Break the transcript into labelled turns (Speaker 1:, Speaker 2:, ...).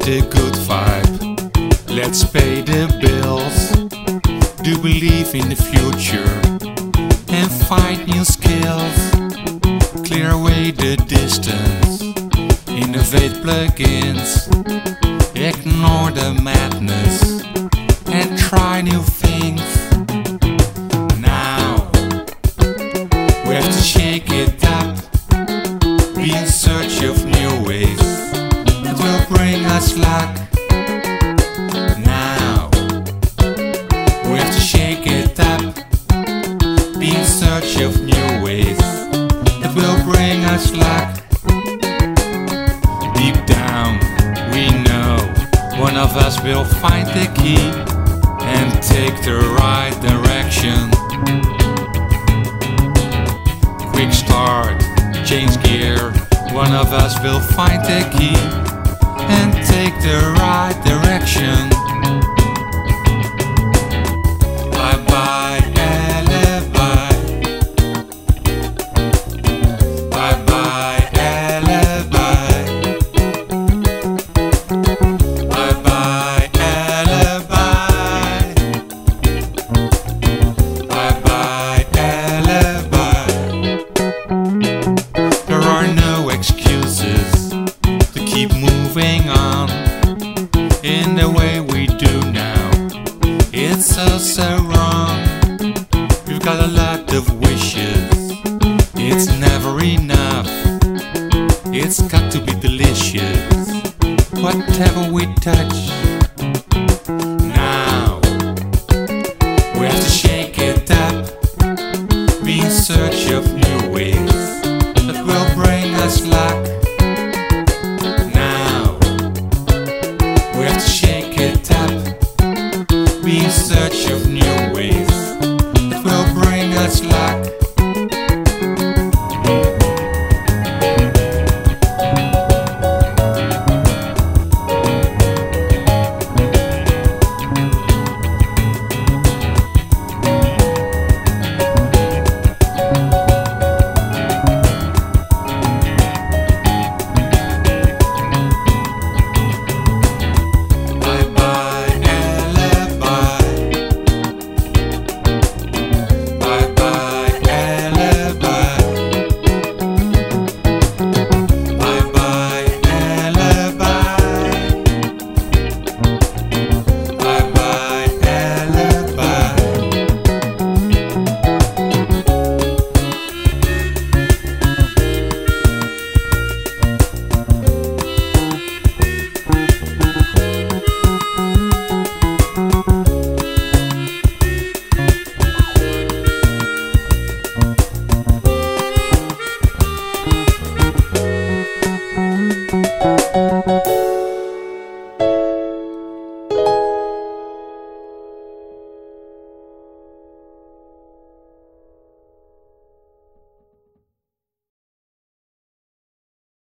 Speaker 1: the good vibe. Let's pay the bills. Do believe in the future and find new skills. Clear away the distance. Innovate plugins. Ignore the madness and try new things. Now we have to shake it up. Be in search of new ways that will bring us luck. Now we have to shake it up. Be in search of new ways that will bring us luck. Deep down we know one of us will find the key and take the right direction. Quick start, change gear. One of us will find the key and take the right direction. Bye bye alibi. Bye bye alibi. Bye bye alibi. Bye bye alibi. There are no excuses to keep moving on in the way we do now. It's so wrong. We've got a lot of wishes. It's never enough. It's got to be delicious. Whatever we touch